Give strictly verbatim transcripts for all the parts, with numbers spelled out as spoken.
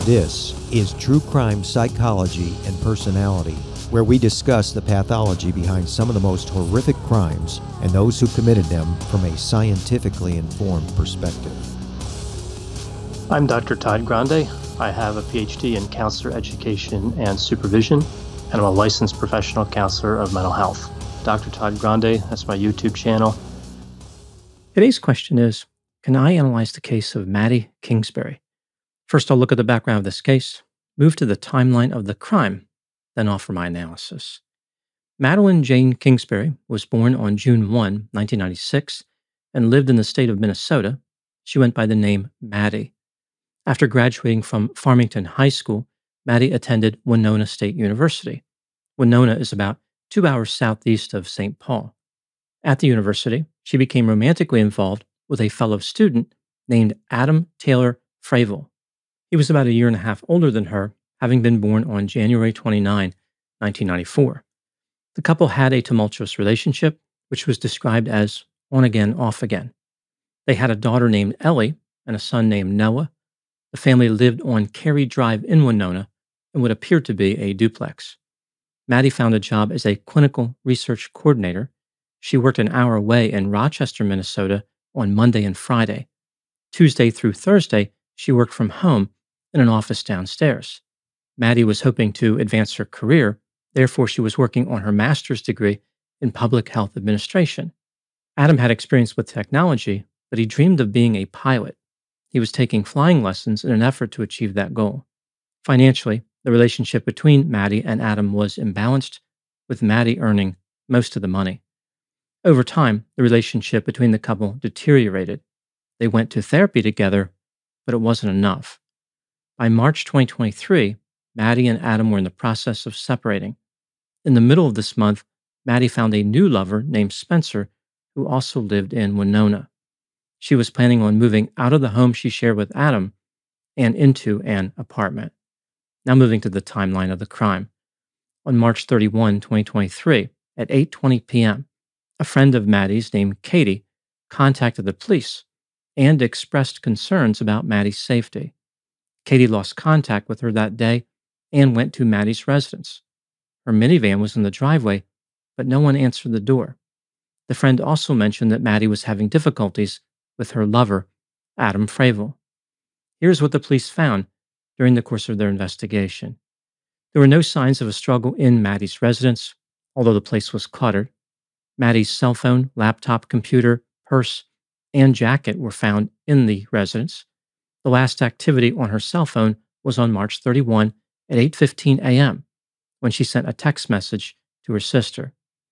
This is True Crime Psychology and Personality, where we discuss the pathology behind some of the most horrific crimes and those who committed them from a scientifically informed perspective. I'm Doctor Todd Grande. I have a P H D in counselor education and supervision, and I'm a licensed professional counselor of mental health. Doctor Todd Grande, that's my YouTube channel. Today's question is, can I analyze the case of Maddie Kingsbury? First, I'll look at the background of this case, move to the timeline of the crime, then offer my analysis. Madeline Jane Kingsbury was born on June first, nineteen ninety-six, and lived in the state of Minnesota. She went by the name Maddie. After graduating from Farmington High School, Maddie attended Winona State University. Winona is about two hours southeast of Saint Paul. At the university, she became romantically involved with a fellow student named Adam Taylor Fravel. He was about a year and a half older than her, having been born on January twenty-ninth, nineteen ninety-four. The couple had a tumultuous relationship, which was described as on again, off again. They had a daughter named Ellie and a son named Noah. The family lived on Cary Drive in Winona and what appeared to be a duplex. Maddie found a job as a clinical research coordinator. She worked an hour away in Rochester, Minnesota on Monday and Friday. Tuesday through Thursday, she worked from home in an office downstairs. Maddie was hoping to advance her career, therefore she was working on her master's degree in public health administration. Adam had experience with technology, but he dreamed of being a pilot. He was taking flying lessons in an effort to achieve that goal. Financially, the relationship between Maddie and Adam was imbalanced, with Maddie earning most of the money. Over time, the relationship between the couple deteriorated. They went to therapy together, but it wasn't enough. By March twenty twenty-three, Maddie and Adam were in the process of separating. In the middle of this month, Maddie found a new lover named Spencer, who also lived in Winona. She was planning on moving out of the home she shared with Adam and into an apartment. Now moving to the timeline of the crime. On March thirty-first, twenty twenty-three, at eight twenty p.m., a friend of Maddie's named Katie contacted the police and expressed concerns about Maddie's safety. Katie lost contact with her that day and went to Maddie's residence. Her minivan was in the driveway, but no one answered the door. The friend also mentioned that Maddie was having difficulties with her lover, Adam Fravel. Here's what the police found during the course of their investigation. There were no signs of a struggle in Maddie's residence, although the place was cluttered. Maddie's cell phone, laptop, computer, purse, and jacket were found in the residence. The last activity on her cell phone was on March thirty-first at eight fifteen a.m. when she sent a text message to her sister.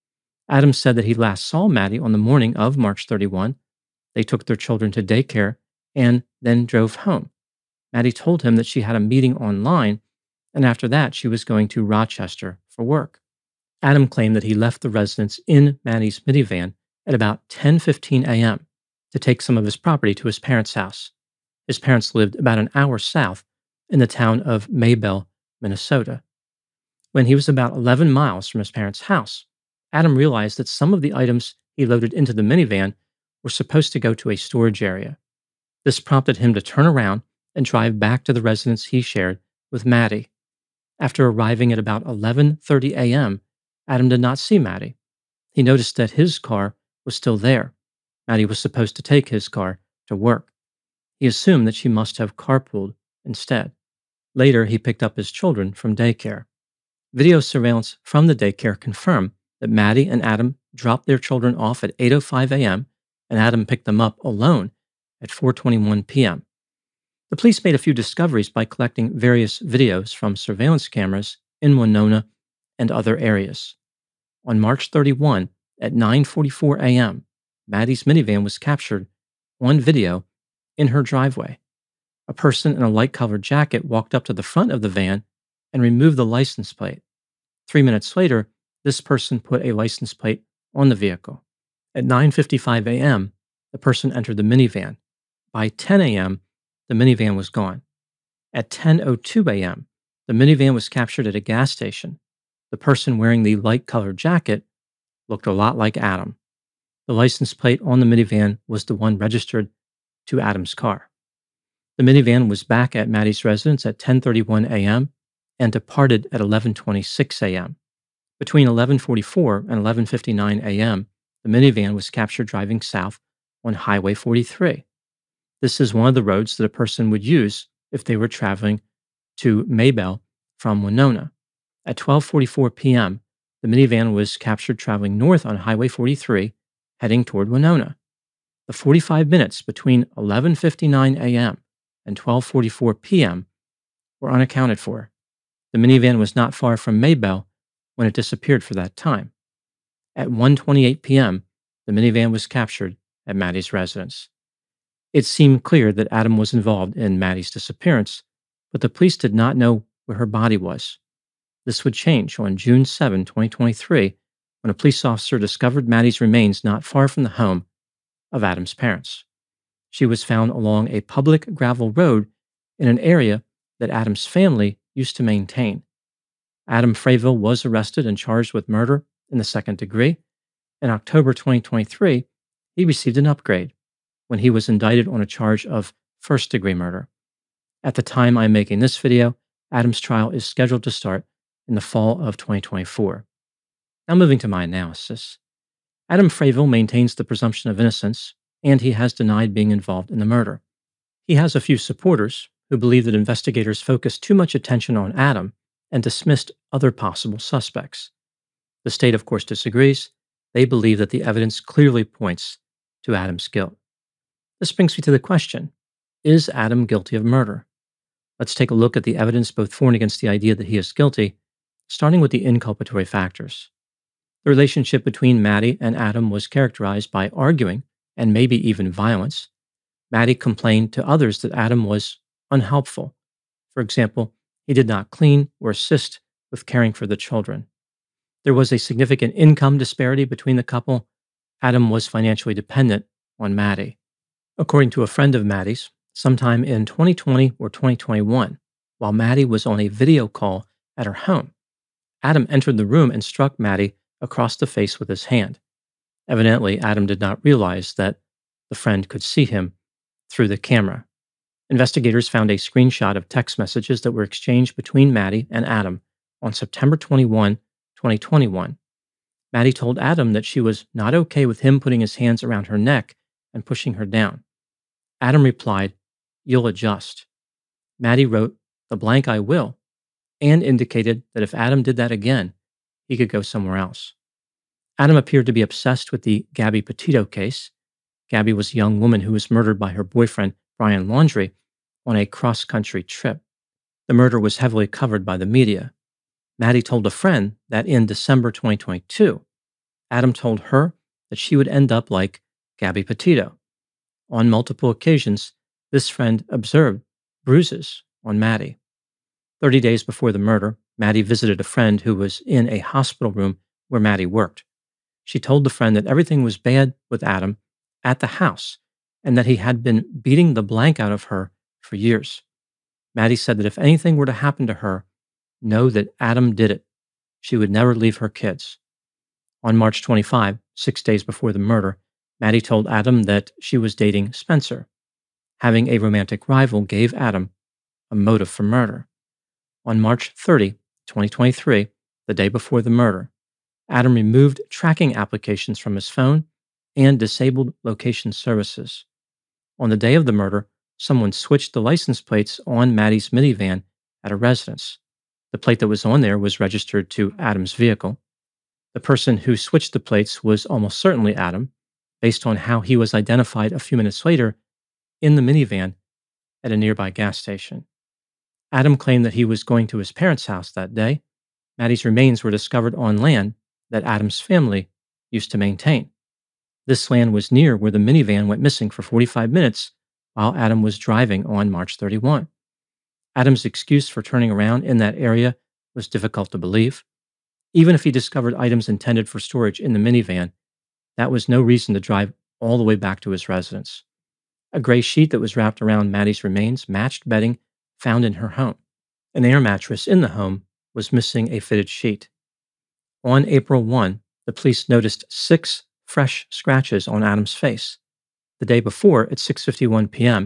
Adam said that he last saw Maddie on the morning of March thirty-first. They took their children to daycare and then drove home. Maddie told him that she had a meeting online, and after that she was going to Rochester for work. Adam claimed that he left the residence in Maddie's minivan at about ten fifteen a.m. to take some of his property to his parents' house. His parents lived about an hour south in the town of Maybell, Minnesota. When he was about eleven miles from his parents' house, Adam realized that some of the items he loaded into the minivan were supposed to go to a storage area. This prompted him to turn around and drive back to the residence he shared with Maddie. After arriving at about eleven thirty a.m., Adam did not see Maddie. He noticed that his car was still there. Maddie was supposed to take his car to work. He assumed that she must have carpooled instead. Later, he picked up his children from daycare. Video surveillance from the daycare confirmed that Maddie and Adam dropped their children off at eight oh five a.m. and Adam picked them up alone at four twenty-one p.m. The police made a few discoveries by collecting various videos from surveillance cameras in Winona and other areas. On March thirty-first at nine forty-four a.m., Maddie's minivan was captured on video in her driveway. A person in a light-colored jacket walked up to the front of the van and removed the license plate. Three minutes later, this person put a license plate on the vehicle. At nine fifty-five a.m., the person entered the minivan. By ten a.m., the minivan was gone. At ten oh two a.m., the minivan was captured at a gas station. The person wearing the light-colored jacket looked a lot like Adam. The license plate on the minivan was the one registered to Adam's car. The minivan was back at Maddie's residence at ten thirty-one a.m. and departed at eleven twenty-six a.m. Between eleven forty-four and eleven fifty-nine a.m., the minivan was captured driving south on Highway forty-three. This is one of the roads that a person would use if they were traveling to Maybell from Winona. At twelve forty-four p.m., the minivan was captured traveling north on Highway forty-three, heading toward Winona. The forty-five minutes between eleven fifty-nine a.m. and twelve forty-four p.m. were unaccounted for. The minivan was not far from Maybell when it disappeared for that time. At one twenty-eight p.m., the minivan was captured at Maddie's residence. It seemed clear that Adam was involved in Maddie's disappearance, but the police did not know where her body was. This would change on June seventh, twenty twenty-three, when a police officer discovered Maddie's remains not far from the home of Adam's parents. She was found along a public gravel road in an area that Adam's family used to maintain. Adam Frayville was arrested and charged with murder in the second degree. In October twenty twenty-three, he received an upgrade when he was indicted on a charge of first-degree murder. At the time I'm making this video, Adam's trial is scheduled to start in the fall of twenty twenty-four. Now moving to my analysis. Adam Frayville maintains the presumption of innocence, and he has denied being involved in the murder. He has a few supporters who believe that investigators focused too much attention on Adam and dismissed other possible suspects. The state, of course, disagrees. They believe that the evidence clearly points to Adam's guilt. This brings me to the question, is Adam guilty of murder? Let's take a look at the evidence both for and against the idea that he is guilty, starting with the inculpatory factors. The relationship between Maddie and Adam was characterized by arguing and maybe even violence. Maddie complained to others that Adam was unhelpful. For example, he did not clean or assist with caring for the children. There was a significant income disparity between the couple. Adam was financially dependent on Maddie. According to a friend of Maddie's, sometime in twenty twenty or twenty twenty-one, while Maddie was on a video call at her home, Adam entered the room and struck Maddie across the face with his hand. Evidently, Adam did not realize that the friend could see him through the camera. Investigators found a screenshot of text messages that were exchanged between Maddie and Adam on September twenty-first, twenty twenty-one. Maddie told Adam that she was not okay with him putting his hands around her neck and pushing her down. Adam replied, "You'll adjust." Maddie wrote, "The blank I will," and indicated that if Adam did that again, he could go somewhere else. Adam appeared to be obsessed with the Gabby Petito case. Gabby was a young woman who was murdered by her boyfriend, Brian Laundrie, on a cross-country trip. The murder was heavily covered by the media. Maddie told a friend that in December twenty twenty-two, Adam told her that she would end up like Gabby Petito. On multiple occasions, this friend observed bruises on Maddie. Thirty days before the murder, Maddie visited a friend who was in a hospital room where Maddie worked. She told the friend that everything was bad with Adam at the house and that he had been beating the blank out of her for years. Maddie said that if anything were to happen to her, know that Adam did it. She would never leave her kids. On March twenty-fifth, six days before the murder, Maddie told Adam that she was dating Spencer. Having a romantic rival gave Adam a motive for murder. On March thirtieth, twenty twenty-three, the day before the murder, Adam removed tracking applications from his phone and disabled location services. On the day of the murder, someone switched the license plates on Maddie's minivan at a residence. The plate that was on there was registered to Adam's vehicle. The person who switched the plates was almost certainly Adam, based on how he was identified a few minutes later in the minivan at a nearby gas station. Adam claimed that he was going to his parents' house that day. Maddie's remains were discovered on land that Adam's family used to maintain. This land was near where the minivan went missing for forty-five minutes while Adam was driving on March thirty-first. Adam's excuse for turning around in that area was difficult to believe. Even if he discovered items intended for storage in the minivan, that was no reason to drive all the way back to his residence. A gray sheet that was wrapped around Maddie's remains matched bedding found in her home. An air mattress in the home was missing a fitted sheet. On April first, the police noticed six fresh scratches on Adam's face. The day before, at six fifty-one p.m.,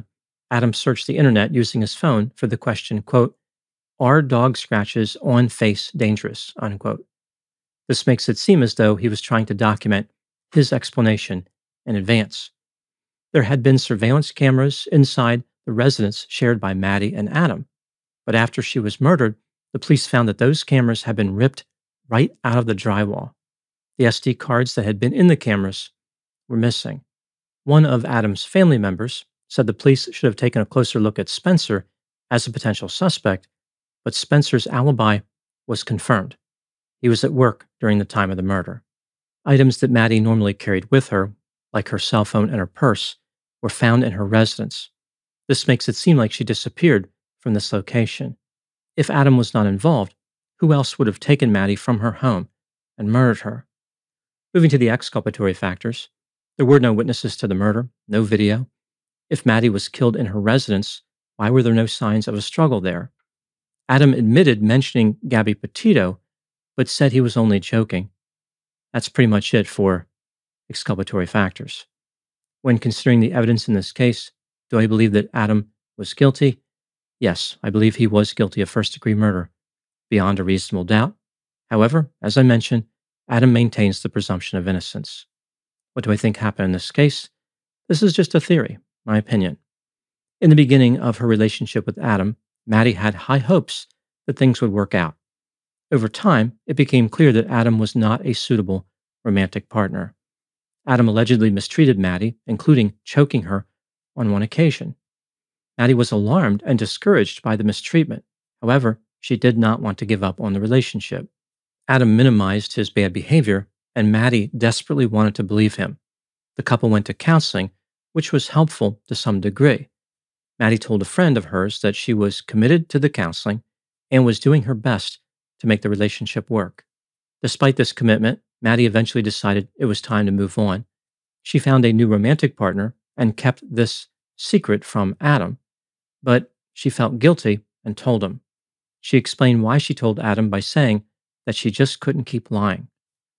Adam searched the internet using his phone for the question, quote, "Are dog scratches on face dangerous?" unquote. This makes it seem as though he was trying to document his explanation in advance. There had been surveillance cameras inside the residence shared by Maddie and Adam, but after she was murdered, the police found that those cameras had been ripped right out of the drywall. The S D cards that had been in the cameras were missing. One of Adam's family members said the police should have taken a closer look at Spencer as a potential suspect, but Spencer's alibi was confirmed. He was at work during the time of the murder. Items that Maddie normally carried with her, like her cell phone and her purse, were found in her residence. This makes it seem like she disappeared from this location. If Adam was not involved, who else would have taken Maddie from her home and murdered her? Moving to the exculpatory factors, there were no witnesses to the murder, no video. If Maddie was killed in her residence, why were there no signs of a struggle there? Adam admitted mentioning Gabby Petito, but said he was only joking. That's pretty much it for exculpatory factors. When considering the evidence in this case, do I believe that Adam was guilty? Yes, I believe he was guilty of first-degree murder, beyond a reasonable doubt. However, as I mentioned, Adam maintains the presumption of innocence. What do I think happened in this case? This is just a theory, my opinion. In the beginning of her relationship with Adam, Maddie had high hopes that things would work out. Over time, it became clear that Adam was not a suitable romantic partner. Adam allegedly mistreated Maddie, including choking her on one occasion. Maddie was alarmed and discouraged by the mistreatment. However, she did not want to give up on the relationship. Adam minimized his bad behavior, and Maddie desperately wanted to believe him. The couple went to counseling, which was helpful to some degree. Maddie told a friend of hers that she was committed to the counseling and was doing her best to make the relationship work. Despite this commitment, Maddie eventually decided it was time to move on. She found a new romantic partner and kept this secret from Adam, but she felt guilty and told him. She explained why she told Adam by saying that she just couldn't keep lying.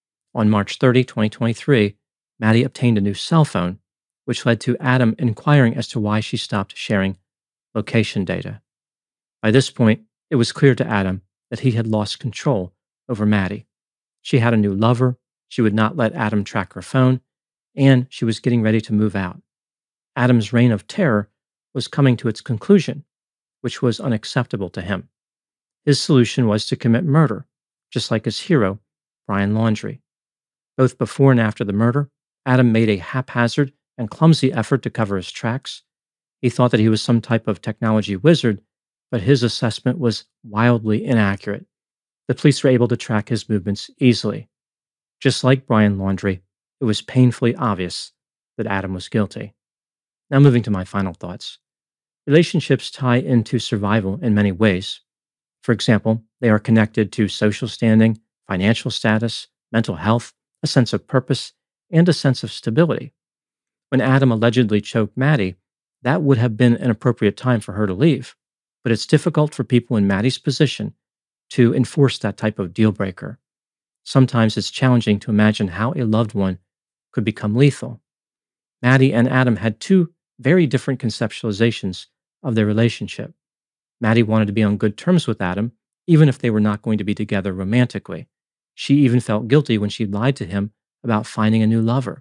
On March thirtieth, twenty twenty-three, Maddie obtained a new cell phone, which led to Adam inquiring as to why she stopped sharing location data. By this point, it was clear to Adam that he had lost control over Maddie. She had a new lover, she would not let Adam track her phone, and she was getting ready to move out. Adam's reign of terror was coming to its conclusion, which was unacceptable to him. His solution was to commit murder, just like his hero, Brian Laundrie. Both before and after the murder, Adam made a haphazard and clumsy effort to cover his tracks. He thought that he was some type of technology wizard, but his assessment was wildly inaccurate. The police were able to track his movements easily. Just like Brian Laundrie, it was painfully obvious that Adam was guilty. Now moving to my final thoughts. Relationships tie into survival in many ways. For example, they are connected to social standing, financial status, mental health, a sense of purpose, and a sense of stability. When Adam allegedly choked Maddie, that would have been an appropriate time for her to leave, but it's difficult for people in Maddie's position to enforce that type of deal breaker. Sometimes it's challenging to imagine how a loved one could become lethal. Maddie and Adam had two very different conceptualizations of their relationship. Maddie wanted to be on good terms with Adam, even if they were not going to be together romantically. She even felt guilty when she lied to him about finding a new lover.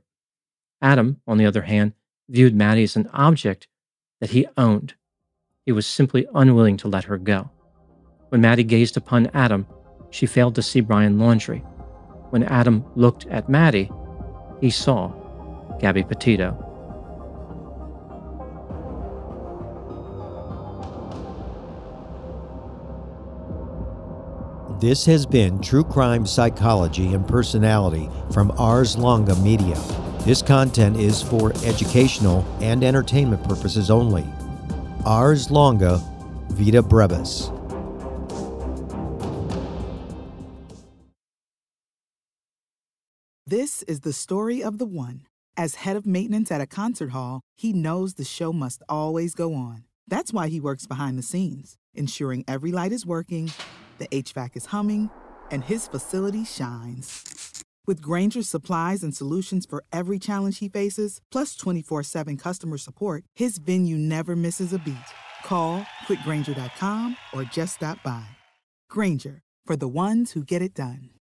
Adam, on the other hand, viewed Maddie as an object that he owned. He was simply unwilling to let her go. When Maddie gazed upon Adam, she failed to see Brian Laundrie. When Adam looked at Maddie, he saw Gabby Petito. This has been True Crime Psychology and Personality from Ars Longa Media. This content is for educational and entertainment purposes only. Ars Longa Vita Brevis. This is the story of the one. As head of maintenance at a concert hall, he knows the show must always go on. That's why he works behind the scenes, ensuring every light is working, the H V A C is humming, and his facility shines. With Granger's supplies and solutions for every challenge he faces, plus twenty-four seven customer support, his venue never misses a beat. Call quick granger dot com or just stop by. Granger, for the ones who get it done.